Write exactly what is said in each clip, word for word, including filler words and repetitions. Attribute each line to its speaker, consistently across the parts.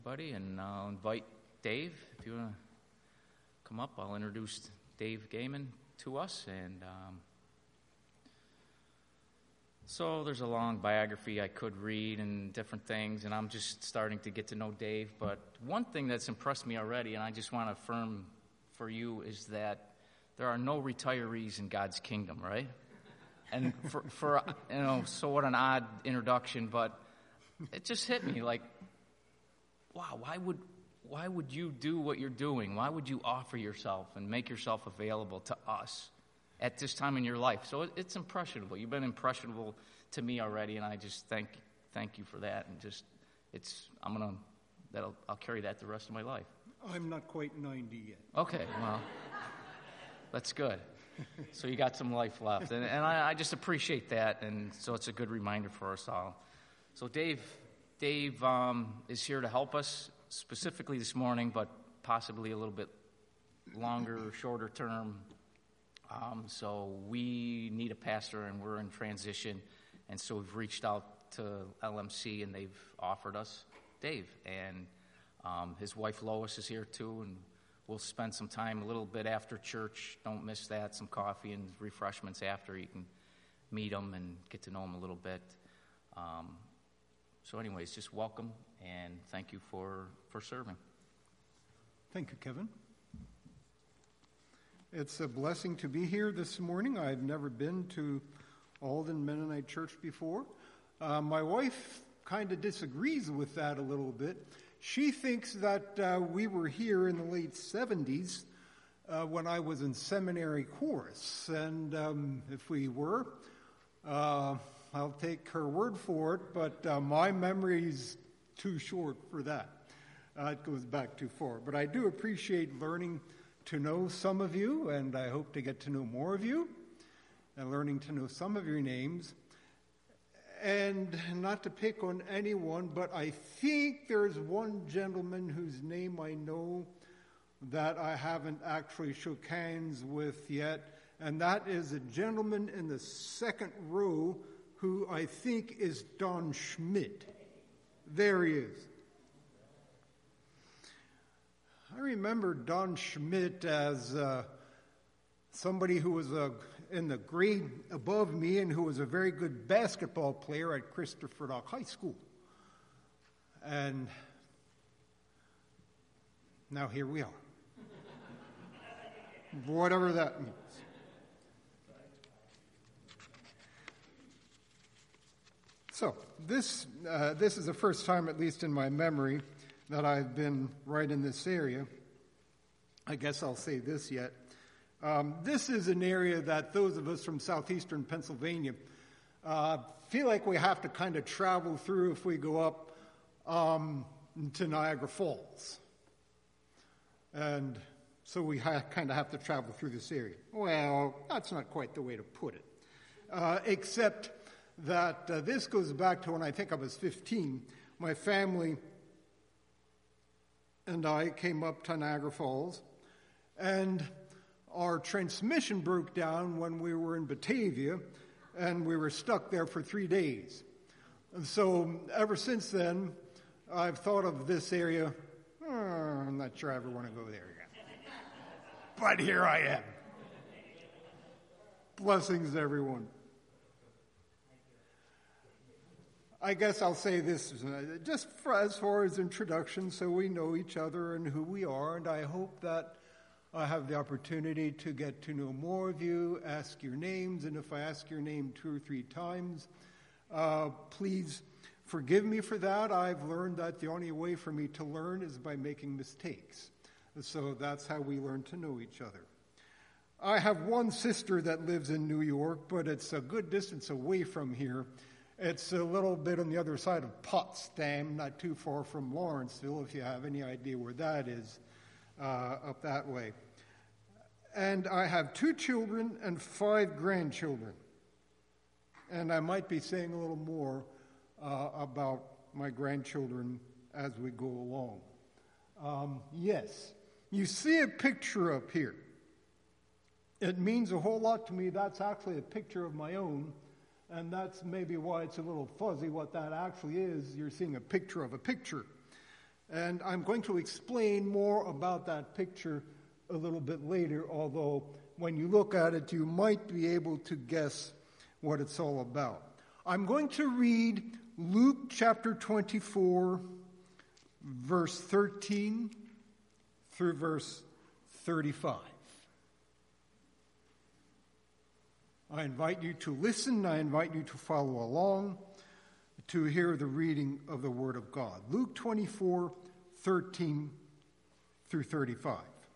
Speaker 1: Buddy, and I'll invite Dave. If you want to come up, I'll introduce Dave Gaiman to us. And um, so there's a long biography I could read and different things, and I'm just starting to get to know Dave. But one thing that's impressed me already, and I just want to affirm for you, is that there are no retirees in God's kingdom, right? And for, for you know, so what an odd introduction, but it just hit me like, wow, why would why would you do what you're doing? Why would you offer yourself and make yourself available to us at this time in your life? So it, it's impressionable. You've been impressionable to me already, and I just thank thank you for that. And just it's I'm gonna that'll I'll carry that the rest of my life.
Speaker 2: I'm not quite ninety yet.
Speaker 1: Okay, well, that's good. So you got some life left, and, and I, I just appreciate that, and so it's a good reminder for us all. So Dave. Dave um, is here to help us specifically this morning, but possibly a little bit longer, shorter term. Um, so we need a pastor, and we're in transition, and so we've reached out to L M C, and they've offered us Dave. And um, his wife Lois is here too, and we'll spend some time a little bit after church. Don't miss that. Some coffee and refreshments after. You can meet him and get to know him a little bit. Um, So anyways, just welcome, and thank you for, for serving.
Speaker 2: Thank you, Kevin. It's a blessing to be here this morning. I've never been to Alden Mennonite Church before. Uh, my wife kind of disagrees with that a little bit. She thinks that uh, we were here in the late seventies uh, when I was in seminary chorus, and um, if we were... Uh, I'll take her word for it, but uh, my memory's too short for that. Uh, it goes back too far. But I do appreciate learning to know some of you, and I hope to get to know more of you, and learning to know some of your names. And not to pick on anyone, but I think there's one gentleman whose name I know that I haven't actually shook hands with yet, and that is a gentleman in the second row who I think is Don Schmidt. There he is. I remember Don Schmidt as uh, somebody who was uh, in the grade above me and who was a very good basketball player at Christopher Dock High School. And now here we are. Whatever that means. So this uh, this is the first time, at least in my memory, that I've been right in this area. I guess I'll say this yet. Um, this is an area that those of us from southeastern Pennsylvania uh, feel like we have to kind of travel through if we go up um, to Niagara Falls. And so we ha- kind of have to travel through this area. Well, that's not quite the way to put it. Uh, except... that uh, this goes back to when I think I was fifteen. My family and I came up to Niagara Falls, and our transmission broke down when we were in Batavia, and we were stuck there for three days. And so ever since then, I've thought of this area, oh, I'm not sure I ever want to go there again. But here I am. Blessings, everyone. I guess I'll say this uh, just for, as far as introduction, so we know each other and who we are, and I hope that I have the opportunity to get to know more of you, ask your names, and if I ask your name two or three times, uh, please forgive me for that. I've learned that the only way for me to learn is by making mistakes, so that's how we learn to know each other. I have one sister that lives in New York, but it's a good distance away from here. It's a little bit on the other side of Potsdam, not too far from Lawrenceville, if you have any idea where that is, uh, up that way. And I have two children and five grandchildren. And I might be saying a little more uh, about my grandchildren as we go along. Um, yes, you see a picture up here. It means a whole lot to me. That's actually a picture of my own. And that's maybe why it's a little fuzzy what that actually is. You're seeing a picture of a picture. And I'm going to explain more about that picture a little bit later, although when you look at it, you might be able to guess what it's all about. I'm going to read Luke chapter twenty-four, verse thirteen through verse thirty-five. I invite you to listen. I invite you to follow along to hear the reading of the Word of God. Luke twenty-four, thirteen through thirty-five.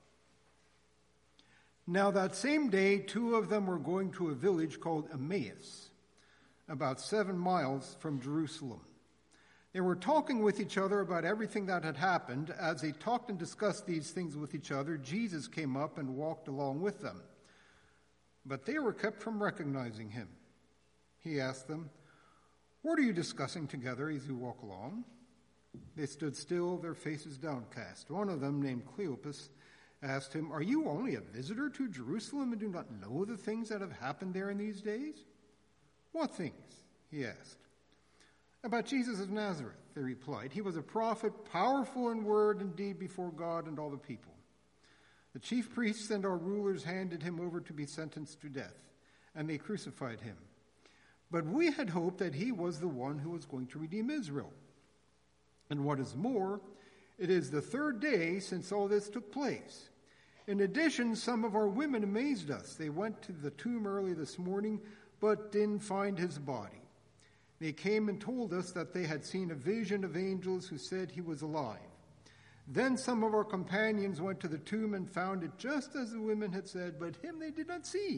Speaker 2: Now that same day, two of them were going to a village called Emmaus, about seven miles from Jerusalem. They were talking with each other about everything that had happened. As they talked and discussed these things with each other, Jesus came up and walked along with them. But they were kept from recognizing him. He asked them, "What are you discussing together as you walk along?" They stood still, their faces downcast. One of them, named Cleopas, asked him, "Are you only a visitor to Jerusalem and do not know the things that have happened there in these days?" "What things?" he asked. "About Jesus of Nazareth," they replied. "He was a prophet, powerful in word and deed before God and all the people. The chief priests and our rulers handed him over to be sentenced to death, and they crucified him. But we had hoped that he was the one who was going to redeem Israel. And what is more, it is the third day since all this took place. In addition, some of our women amazed us. They went to the tomb early this morning, but didn't find his body. They came and told us that they had seen a vision of angels who said he was alive. Then some of our companions went to the tomb and found it just as the women had said, but him they did not see."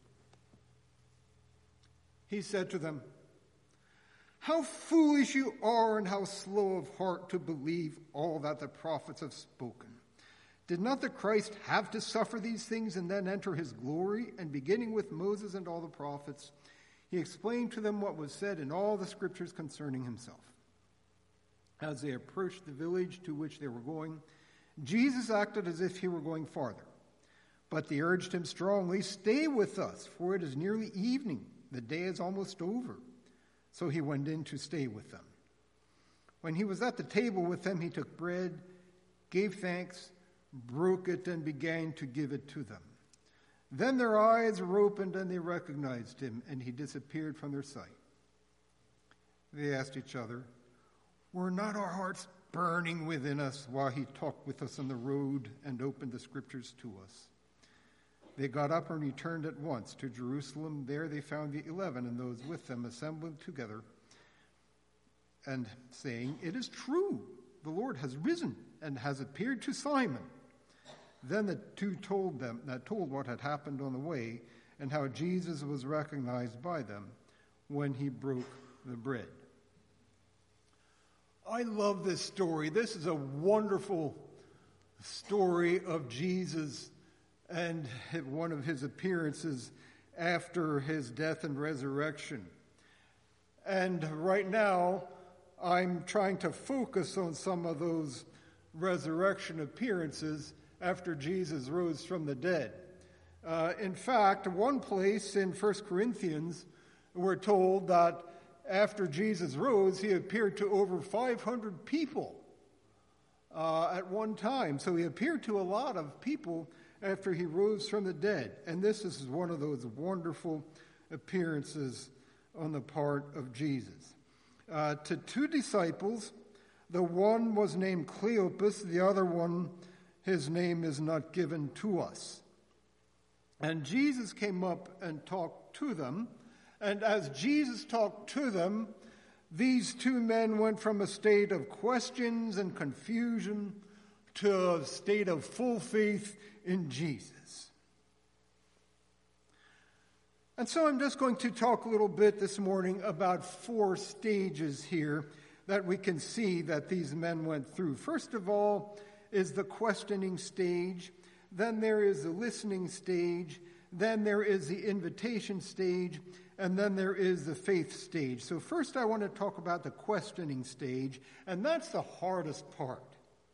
Speaker 2: He said to them, "How foolish you are and how slow of heart to believe all that the prophets have spoken. Did not the Christ have to suffer these things and then enter his glory?" And beginning with Moses and all the prophets, he explained to them what was said in all the scriptures concerning himself. As they approached the village to which they were going, Jesus acted as if he were going farther. But they urged him strongly, "Stay with us, for it is nearly evening. The day is almost over." So he went in to stay with them. When he was at the table with them, he took bread, gave thanks, broke it, and began to give it to them. Then their eyes were opened and they recognized him, and he disappeared from their sight. They asked each other, "Were not our hearts burning within us while he talked with us on the road and opened the scriptures to us?" They got up and returned at once to Jerusalem. There they found the eleven and those with them assembled together and saying, "It is true, the Lord has risen and has appeared to Simon." Then the two told them that told what had happened on the way and how Jesus was recognized by them when he broke the bread. I love this story. This is a wonderful story of Jesus and one of his appearances after his death and resurrection. And right now, I'm trying to focus on some of those resurrection appearances after Jesus rose from the dead. Uh, in fact, one place in First Corinthians, we're told that after Jesus rose, he appeared to over five hundred people uh, at one time. So he appeared to a lot of people after he rose from the dead. And this is one of those wonderful appearances on the part of Jesus. Uh, to two disciples, the one was named Cleopas, the other one, his name is not given to us. And Jesus came up and talked to them. And as Jesus talked to them, these two men went from a state of questions and confusion to a state of full faith in Jesus. And so I'm just going to talk a little bit this morning about four stages here that we can see that these men went through. First of all is the questioning stage. Then there is the listening stage. Then there is the invitation stage. And then there is the faith stage. So first I want to talk about the questioning stage, and that's the hardest part.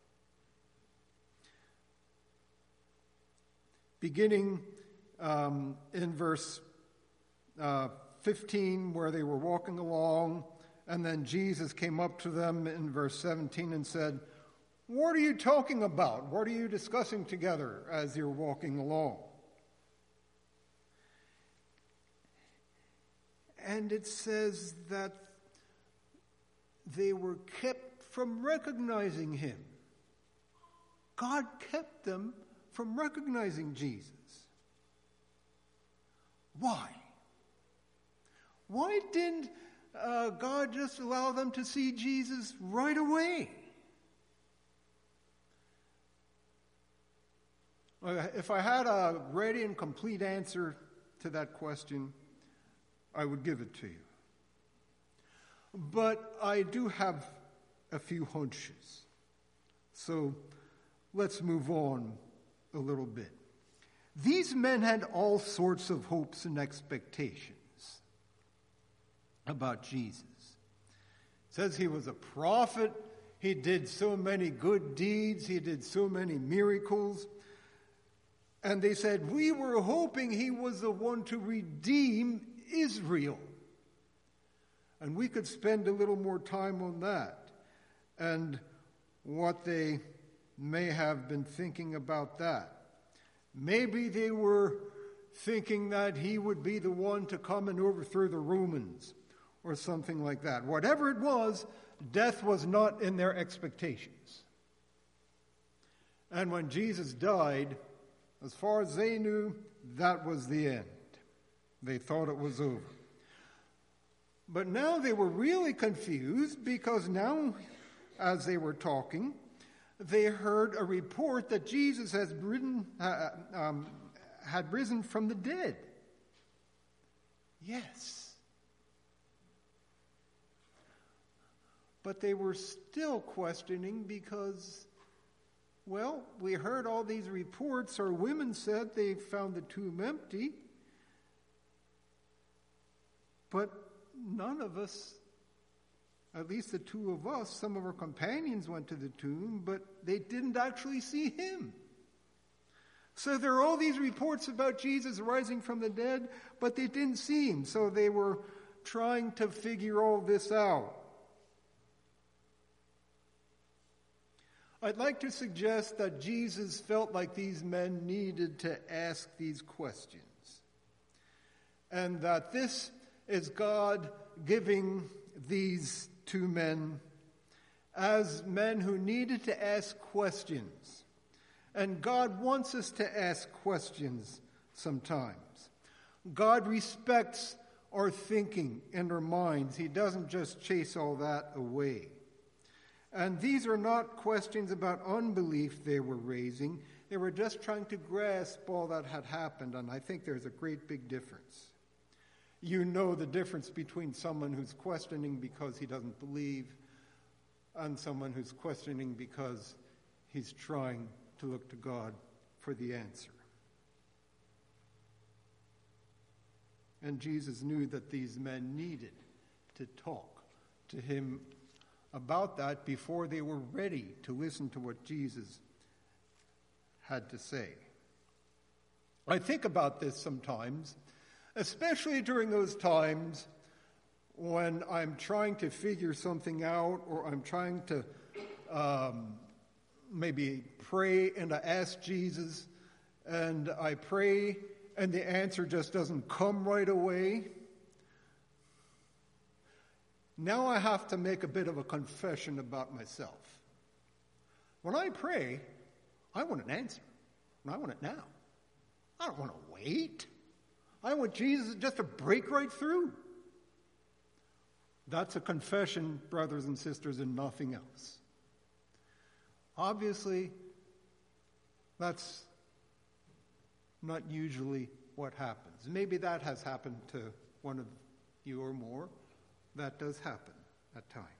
Speaker 2: Beginning um, in verse uh, fifteen, where they were walking along, and then Jesus came up to them in verse seventeen and said, What are you talking about? What are you discussing together as you're walking along? And it says that they were kept from recognizing him. God kept them from recognizing Jesus. Why? Why didn't uh, God just allow them to see Jesus right away? If I had a ready and complete answer to that question, I would give it to you. But I do have a few hunches. So let's move on a little bit. These men had all sorts of hopes and expectations about Jesus. It says he was a prophet. He did so many good deeds. He did so many miracles. And they said, we were hoping he was the one to redeem Israel. And we could spend a little more time on that and what they may have been thinking about that. Maybe they were thinking that he would be the one to come and overthrow the Romans or something like that. Whatever it was, death was not in their expectations. And when Jesus died, as far as they knew, that was the end. They thought it was over. But now they were really confused because now, as they were talking, they heard a report that Jesus has risen, uh, um, had risen from the dead. Yes. But they were still questioning because, well, we heard all these reports. Our women said they found the tomb empty. But none of us, at least the two of us, some of our companions went to the tomb, but they didn't actually see him. So there are all these reports about Jesus rising from the dead, but they didn't see him. So they were trying to figure all this out. I'd like to suggest that Jesus felt like these men needed to ask these questions, and that this is God giving these two men as men who needed to ask questions. And God wants us to ask questions sometimes. God respects our thinking and our minds. He doesn't just chase all that away. And these are not questions about unbelief they were raising. They were just trying to grasp all that had happened, and I think there's a great big difference. You know the difference between someone who's questioning because he doesn't believe and someone who's questioning because he's trying to look to God for the answer. And Jesus knew that these men needed to talk to him about that before they were ready to listen to what Jesus had to say. I think about this sometimes, especially during those times when I'm trying to figure something out, or I'm trying to um, maybe pray and I ask Jesus, and I pray and the answer just doesn't come right away. Now I have to make a bit of a confession about myself. When I pray, I want an answer, and I want it now. I don't want to wait. I want Jesus just to break right through. That's a confession, brothers and sisters, and nothing else. Obviously, that's not usually what happens. Maybe that has happened to one of you or more. That does happen at times.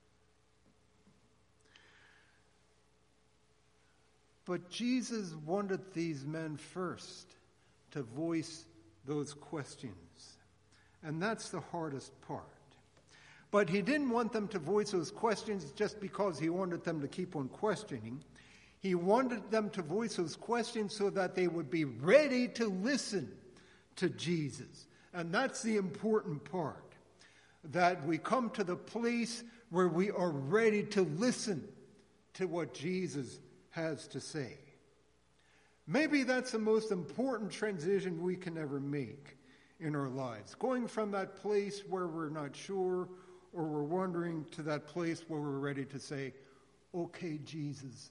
Speaker 2: But Jesus wanted these men first to voice those questions. And that's the hardest part. But he didn't want them to voice those questions just because he wanted them to keep on questioning. He wanted them to voice those questions so that they would be ready to listen to Jesus. And that's the important part. That we come to the place where we are ready to listen to what Jesus has to say. Maybe that's the most important transition we can ever make in our lives. Going from that place where we're not sure or we're wondering to that place where we're ready to say, okay, Jesus,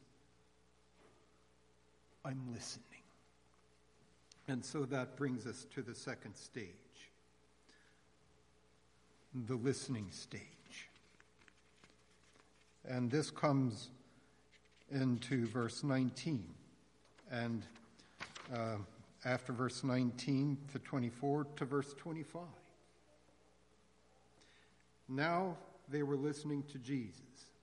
Speaker 2: I'm listening. And so that brings us to the second stage, the listening stage. And this comes into verse nineteen. And uh, after verse nineteen to twenty-four to verse twenty-five. Now they were listening to Jesus.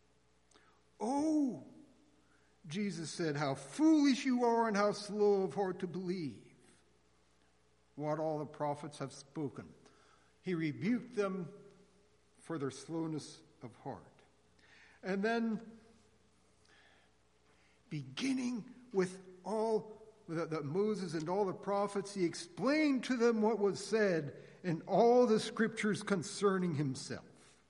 Speaker 2: Oh, Jesus said, how foolish you are and how slow of heart to believe what all the prophets have spoken. He rebuked them for their slowness of heart. And then, beginning with all that Moses and all the prophets, he explained to them what was said in all the scriptures concerning himself.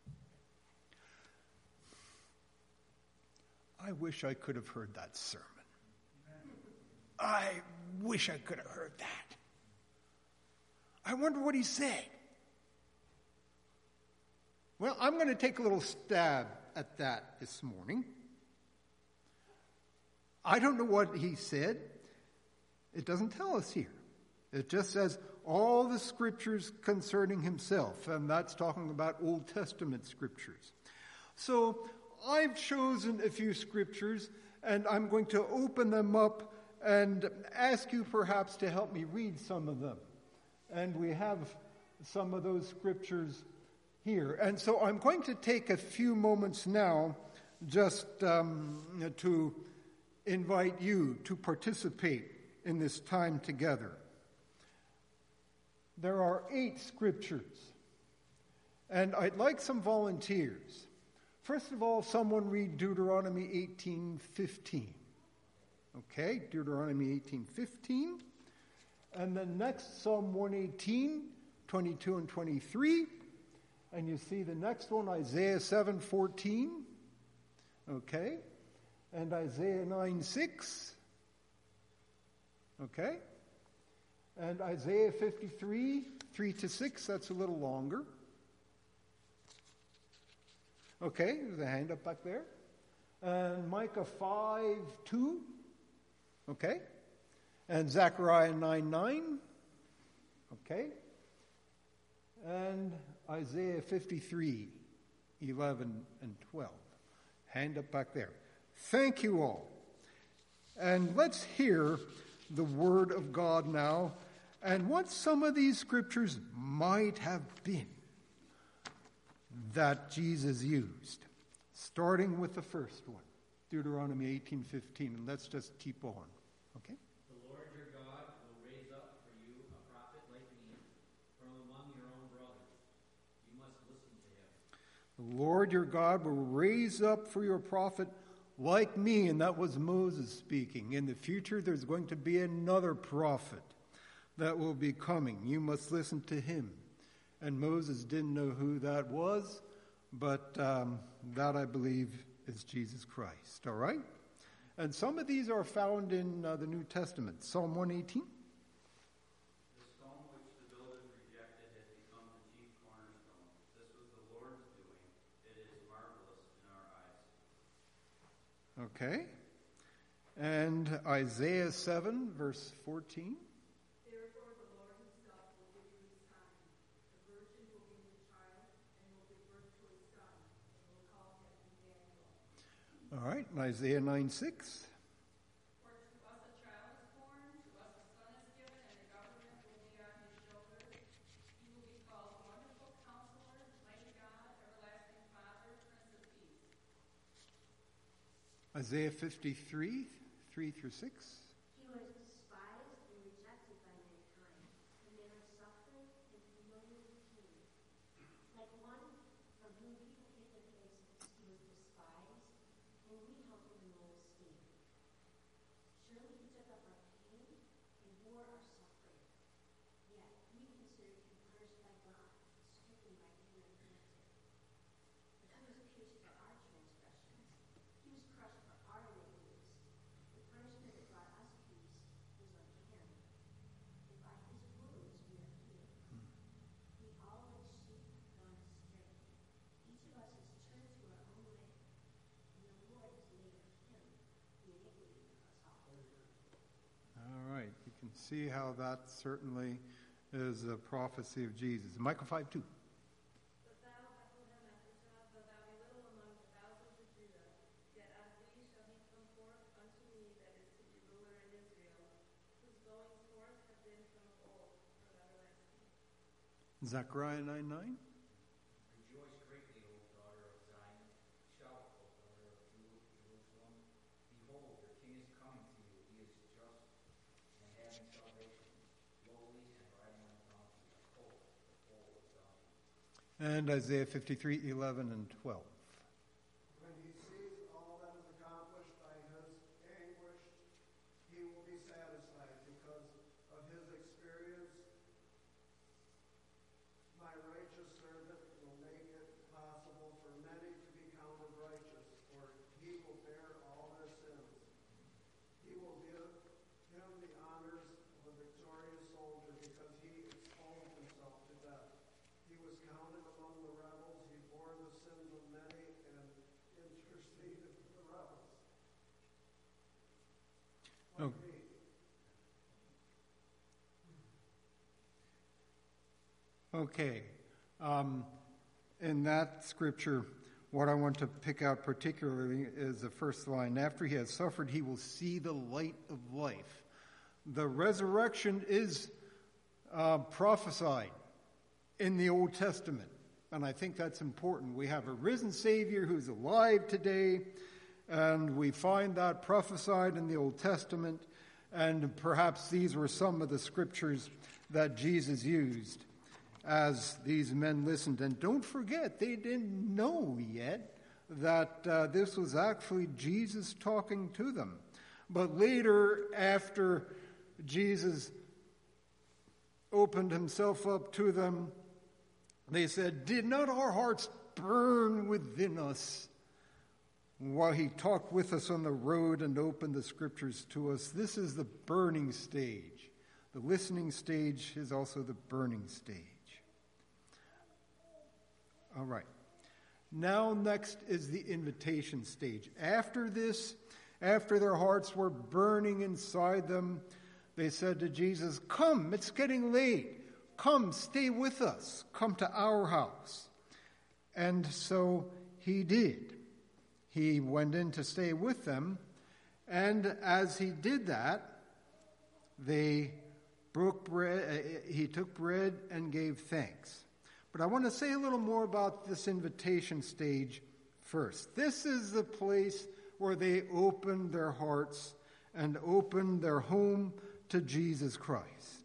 Speaker 2: I wish I could have heard that sermon. I wish I could have heard that. I wonder what he said. Well, I'm going to take a little stab at that this morning. I don't know what he said. It doesn't tell us here. It just says all the scriptures concerning himself, and that's talking about Old Testament scriptures. So I've chosen a few scriptures, and I'm going to open them up and ask you perhaps to help me read some of them. And we have some of those scriptures here. And so I'm going to take a few moments now just um, to invite you to participate in this time together. There are eight scriptures, and I'd like some volunteers. First of all, someone read Deuteronomy eighteen fifteen. Okay, Deuteronomy eighteen fifteen. And then next, Psalm one eighteen, twenty-two and twenty-three. And you see the next one, Isaiah seven fourteen. Okay. And Isaiah nine six. Okay. And Isaiah fifty-three, three to six. That's a little longer. Okay, there's a hand up back there. And Micah five two. Okay. And Zechariah nine nine. Okay. And Isaiah fifty-three, eleven and twelve. Hand up back there. Thank you all. And let's hear the word of God now and what some of these scriptures might have been that Jesus used. Starting with the first one, Deuteronomy eighteen fifteen. And let's just keep on. Okay?
Speaker 3: The Lord your God will raise up for you a prophet like me from among your own brothers. You must listen to him.
Speaker 2: The Lord your God will raise up for your prophet like me, and that was Moses speaking. In the future, there's going to be another prophet that will be coming. You must listen to him. And Moses didn't know who that was, but um, that, I believe, is Jesus Christ. All right? And some of these are found in uh, the New Testament. Psalm one eighteen.
Speaker 3: The stone which the builders rejected has become the chief cornerstone. This was the Lord's doing. It is marvelous in our eyes.
Speaker 2: Okay. And Isaiah seven, verse fourteen.
Speaker 4: Therefore the Lord himself will give you a sign. The virgin will be with child and will give birth to a son, and will call him Emmanuel.
Speaker 2: All right. And Isaiah nine six.
Speaker 4: For to us a child is born, to us a son is given, and the government will be on his shoulder. He will be called Wonderful Counselor, Mighty God, Everlasting Father, Prince of Peace.
Speaker 2: Isaiah fifty-three, three through six.
Speaker 5: He was despised and rejected by mankind, a man of suffering and familiar with pain. Like one from whom people hid their faces, he was despised, and we held him in low esteem. Surely he took up our pain and bore our suffering. Yet we considered him punished by God, stricken by him and afflicted. But he was pierced for our transgressions, he was crushed for
Speaker 2: see how that certainly is a prophecy of Jesus. Micah five two.
Speaker 4: But thou, Bethlehem Ephratah, though thou be little among the thousands of Judah, yet out of thee shall he come forth unto me that is to be ruler in Israel, whose goings forth have been from of old, from everlasting.
Speaker 2: Zechariah nine nine.
Speaker 3: Rejoice greatly, O daughter of Zion. Shout, O daughter of Ju- Jerusalem. Behold, your king is coming to you. He is just and having salvation, lowly and riding on a donkey, a colt, the foal of a donkey.
Speaker 2: And Isaiah fifty-three eleven and twelve.
Speaker 6: When he sees all that is accomplished by his anguish, he will be satisfied because of his experience. My righteous servant will make it possible for many to be counted righteous, for he will bear all their sins. He will give him the honors of a victorious soldier because he exposed himself to death. He was counted among the rebels. He bore the sins of many and interceded for the rebels.
Speaker 2: Oh.
Speaker 6: Like me.
Speaker 2: Okay. Um, in that scripture, what I want to pick out particularly is the first line. After he has suffered, he will see the light of life. The resurrection is uh, prophesied in the Old Testament, and I think that's important. We have a risen Savior who's alive today, and we find that prophesied in the Old Testament, and perhaps these were some of the scriptures that Jesus used as these men listened. And don't forget, they didn't know yet that uh, this was actually Jesus talking to them. But later, after Jesus opened himself up to them, they said, "Did not our hearts burn within us while he talked with us on the road and opened the scriptures to us?" This is the burning stage. The listening stage is also the burning stage. All right. Now next is the invitation stage. After this, after their hearts were burning inside them, they said to Jesus, "Come, it's getting late. Come, stay with us. Come to our house." And so he did. He went in to stay with them, and as he did that, they broke bread. He took bread and gave thanks. But I want to say a little more about this invitation stage first. This is the place where they opened their hearts and opened their home to Jesus Christ.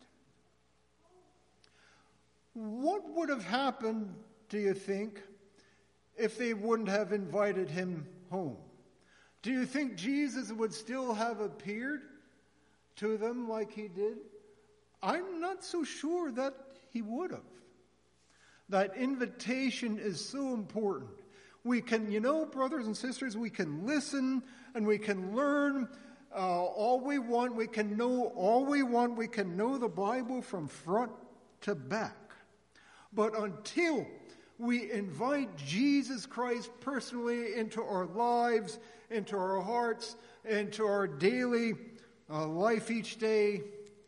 Speaker 2: What would have happened, do you think, if they wouldn't have invited him home? Do you think Jesus would still have appeared to them like he did? I'm not so sure that he would have. That invitation is so important. We can, you know, brothers and sisters, we can listen and we can learn uh, all we want. We can know all we want. We can know the Bible from front to back. But until we invite Jesus Christ personally into our lives, into our hearts, into our daily uh, life each day,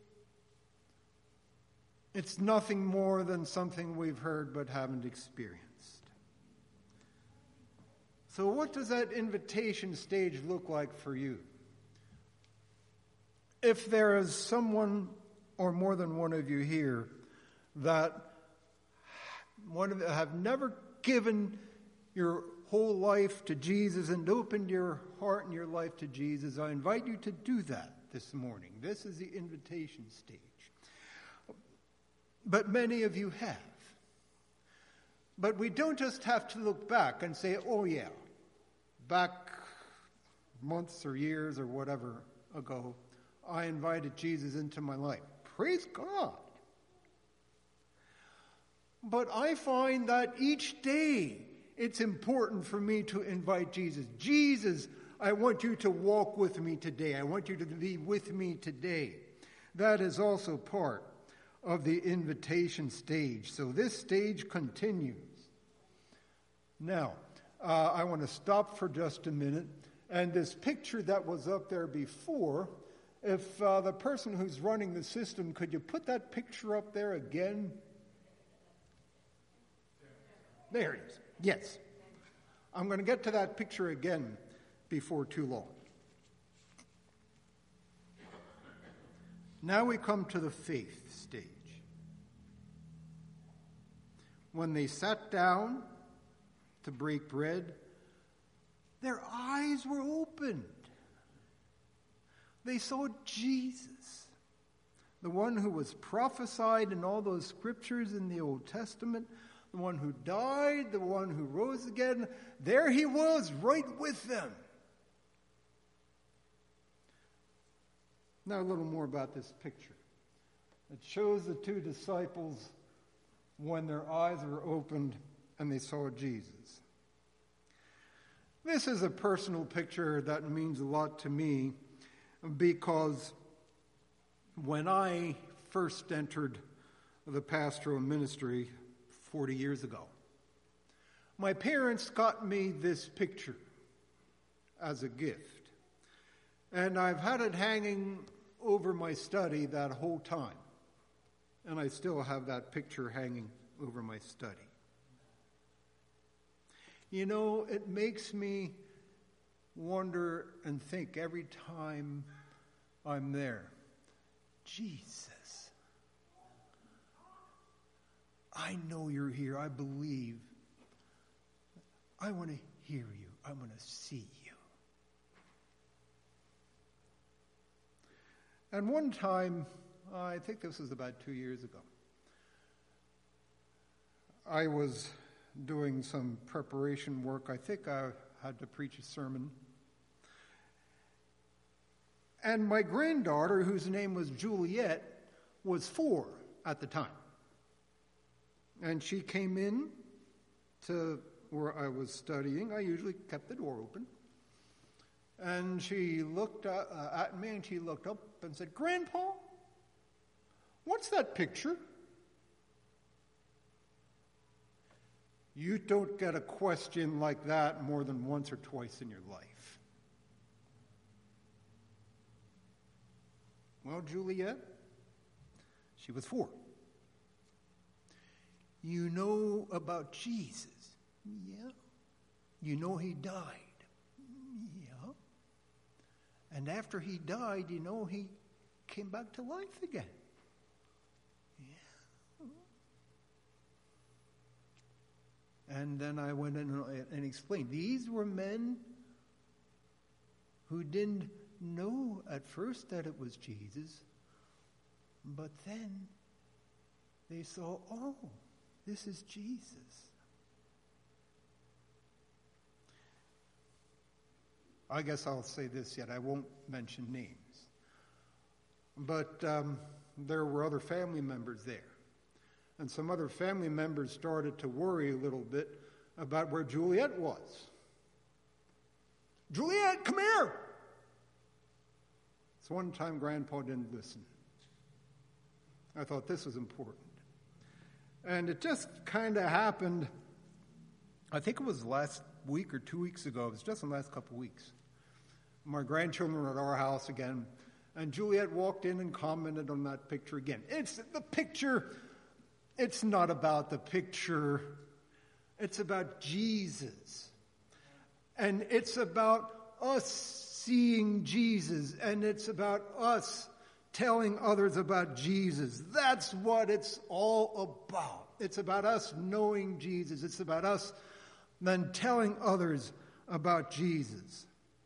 Speaker 2: it's nothing more than something we've heard but haven't experienced. So what does that invitation stage look like for you? If there is someone or more than one of you here that one of have never given your whole life to Jesus and opened your heart and your life to Jesus, I invite you to do that this morning. This is the invitation stage. But many of you have. But we don't just have to look back and say, "Oh yeah, back months or years or whatever ago, I invited Jesus into my life." Praise God. But I find that each day it's important for me to invite Jesus. Jesus, I want you to walk with me today. I want you to be with me today. That is also part of the invitation stage. So this stage continues. Now, uh, I want to stop for just a minute. And this picture that was up there before if uh, the person who's running the system, could you put that picture up there again? There it is. Yes. I'm going to get to that picture again before too long. Now we come to the faith stage. When they sat down to break bread, their eyes were opened. They saw Jesus, the one who was prophesied in all those scriptures in the Old Testament, the one who died, the one who rose again. There he was, right with them. Now a little more about this picture. It shows the two disciples when their eyes were opened and they saw Jesus. This is a personal picture that means a lot to me because when I first entered the pastoral ministry forty years ago, my parents got me this picture as a gift. And I've had it hanging over my study that whole time. And I still have that picture hanging over my study. You know, it makes me wonder and think every time I'm there, Jesus, I know you're here. I believe. I want to hear you. I want to see you. And one time, I think this was about two years ago, I was doing some preparation work. I think I had to preach a sermon. And my granddaughter, whose name was Juliet, was four at the time. And she came in to where I was studying. I usually kept the door open. And she looked at, uh, at me and she looked up and said, "Grandpa, what's that picture?" You don't get a question like that more than once or twice in your life. Well, Juliet, she was four. You know about Jesus? Yeah. You know he died? Yeah. And after he died, you know he came back to life again? Yeah. And then I went in and explained. These were men who didn't know at first that it was Jesus, but then they saw, oh, this is Jesus. I guess I'll say this yet. I won't mention names. But um, there were other family members there. And some other family members started to worry a little bit about where Juliet was. Juliet, come here! So one time Grandpa didn't listen. I thought this was important. And it just kind of happened, I think it was last week or two weeks ago. It was just in the last couple of weeks. My grandchildren were at our house again, and Juliet walked in and commented on that picture again. It's the picture, it's not about the picture, it's about Jesus. And it's about us seeing Jesus, and it's about us telling others about Jesus. That's what it's all about. It's about us knowing Jesus. It's about us then telling others about Jesus.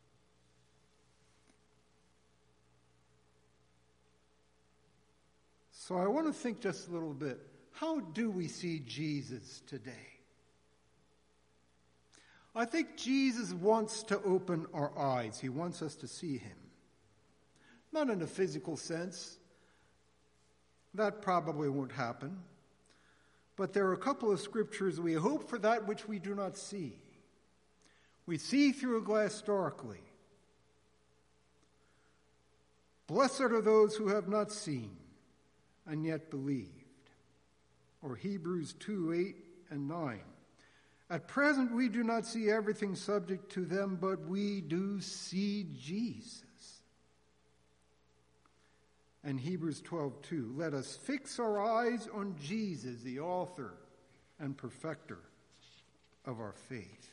Speaker 2: So I want to think just a little bit. How do we see Jesus today? I think Jesus wants to open our eyes. He wants us to see him. Not in a physical sense. That probably won't happen. But there are a couple of scriptures we hope for that which we do not see. We see through a glass darkly. Blessed are those who have not seen and yet believed. Or Hebrews two, eight and nine. At present we do not see everything subject to them, but we do see Jesus. and Hebrews twelve two. Let us fix our eyes on Jesus, the author and perfecter of our faith.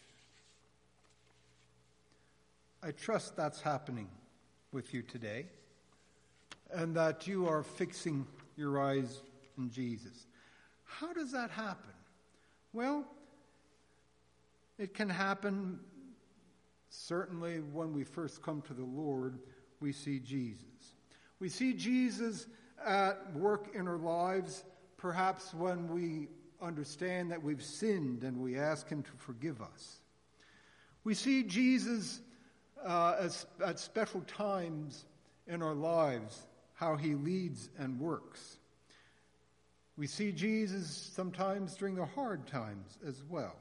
Speaker 2: I trust that's happening with you today, and that you are fixing your eyes on Jesus. How does that happen? Well, it can happen certainly when we first come to the Lord, we see Jesus. We see Jesus at work in our lives, perhaps when we understand that we've sinned and we ask him to forgive us. We see Jesus uh, as, at special times in our lives, how he leads and works. We see Jesus sometimes during the hard times as well.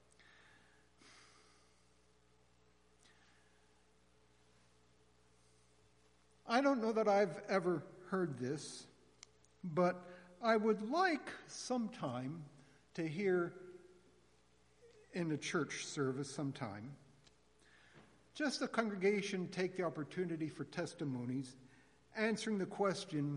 Speaker 2: I don't know that I've ever heard this, but I would like sometime to hear in a church service sometime, just the congregation take the opportunity for testimonies, answering the question,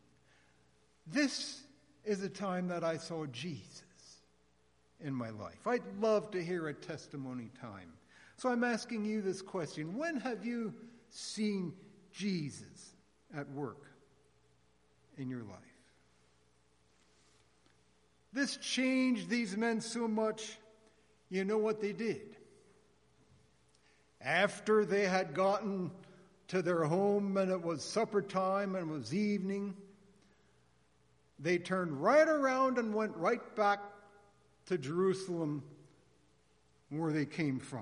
Speaker 2: this is a time that I saw Jesus in my life. I'd love to hear a testimony time. So I'm asking you this question. When have you seen Jesus at work in your life? This changed these men so much, you know what they did? After they had gotten to their home and it was supper time and it was evening, they turned right around and went right back to Jerusalem where they came from.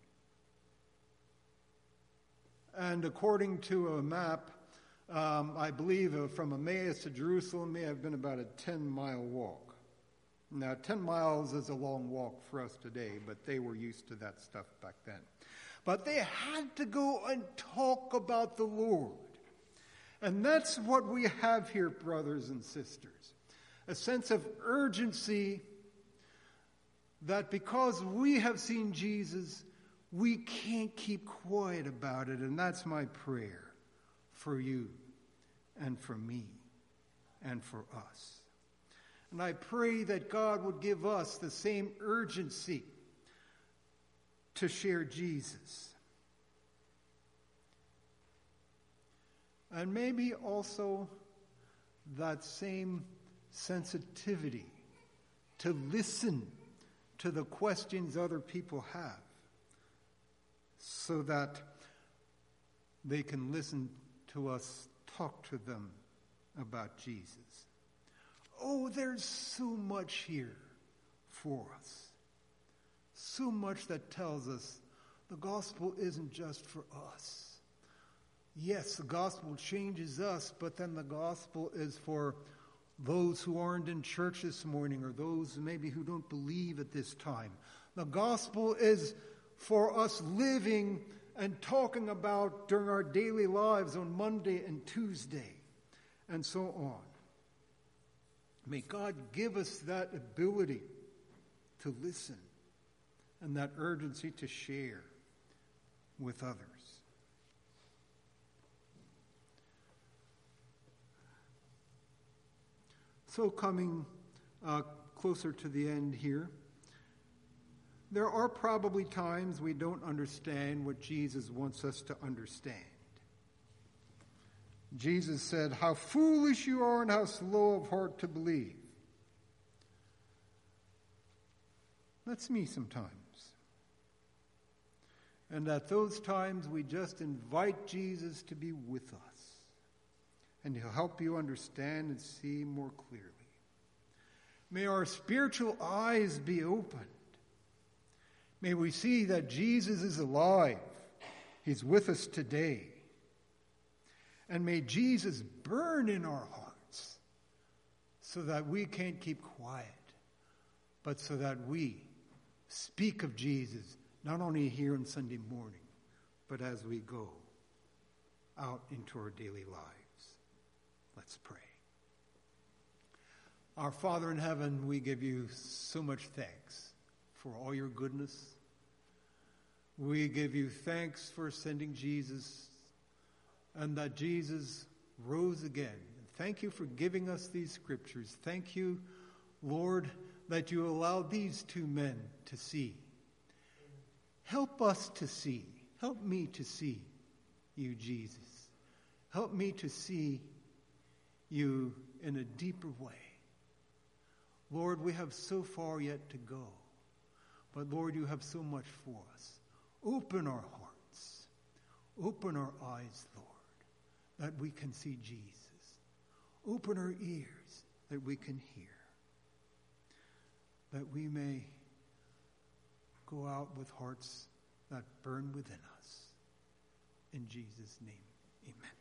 Speaker 2: And according to a map, um, I believe uh, from Emmaus to Jerusalem may have been about a ten-mile walk. Now, ten miles is a long walk for us today, but they were used to that stuff back then. But they had to go and talk about the Lord. And that's what we have here, brothers and sisters. A sense of urgency that because we have seen Jesus, we can't keep quiet about it. And that's my prayer for you and for me and for us. And I pray that God would give us the same urgency to share Jesus. And maybe also that same sensitivity to listen to the questions other people have so that they can listen to us talk to them about Jesus. Oh, there's so much here for us. So much that tells us the gospel isn't just for us. Yes, the gospel changes us, but then the gospel is for those who aren't in church this morning or those maybe who don't believe at this time. The gospel is for us living and talking about during our daily lives on Monday and Tuesday and so on. May God give us that ability to listen and that urgency to share with others. So coming uh, closer to the end here, there are probably times we don't understand what Jesus wants us to understand. Jesus said, "How foolish you are and how slow of heart to believe." That's me sometimes. And at those times, we just invite Jesus to be with us. And he'll help you understand and see more clearly. May our spiritual eyes be opened. May we see that Jesus is alive. He's with us today. And may Jesus burn in our hearts so that we can't keep quiet, but so that we speak of Jesus, not only here on Sunday morning, but as we go out into our daily lives. Let's pray. Our Father in heaven, we give you so much thanks for all your goodness. We give you thanks for sending Jesus, and that Jesus rose again. And thank you for giving us these scriptures. Thank you, Lord, that you allowed these two men to see. Help us to see. Help me to see you, Jesus. Help me to see you in a deeper way. Lord, we have so far yet to go. But Lord, you have so much for us. Open our hearts. Open our eyes, Lord, that we can see Jesus. Open our ears that we can hear. That we may go out with hearts that burn within us. In Jesus' name, amen.